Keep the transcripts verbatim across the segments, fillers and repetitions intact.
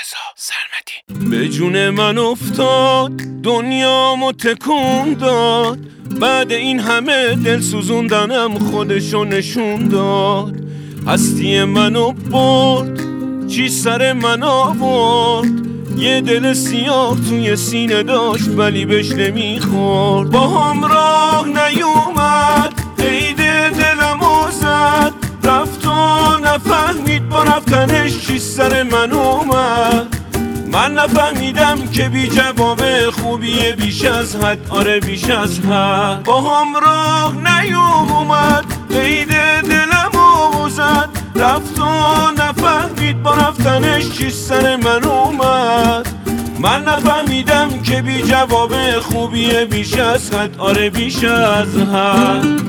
رضا سرمدی. به جون من افتاد دنیامو تکون داد، بعد این همه دل سوزوندنم خودشو نشون داد. هستی منو برد، چی سر من آورد، یه دل سیاه توی سینه داشت ولی بهش نمیخورد. با هم راه نیومد، عید دلمو زد، رفت و نفهمید با رفتنش چی سر من اومد. من نفهمیدم که بی جواب خوبیه بیش از حد، آره بیش از حد. با هم راه نیومد، عید دلمو زد، رفت و نفهمید با رفتنش چی سر من اومد. من نفهمیدم که بی جواب خوبیه بیش از حد، آره بیش از حد.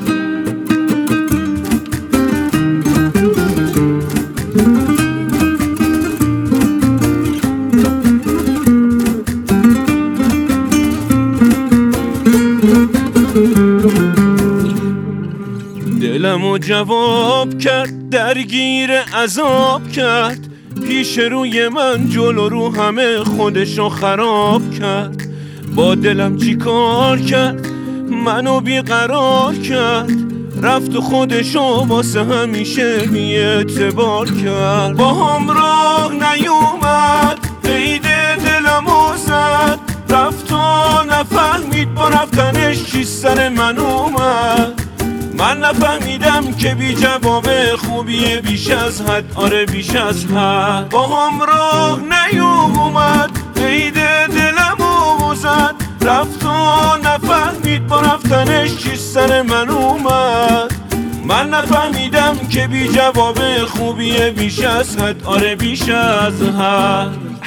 دلمو جواب کرد، درگیر عذاب کرد، پیش روی من جلو رو همه خودشو خراب کرد. با دلم چی کار کرد، منو بیقرار کرد، رفت و خودشو واسه همیشه بی اعتبار کرد. با هم راه نیومد، عید دلمو زد، رفت و نفهمید با رفتنش چی سر من اومد. من نفهمیدم که بی جواب خوبیه بیش از حد، آره بیش از حد. با هم راه نیومد، عید دلمو زد، رفت و نفهمید با رفتنش چی سر من اومد. من نفهمیدم که بی جواب خوبیه بیش از حد، آره بیش از حد.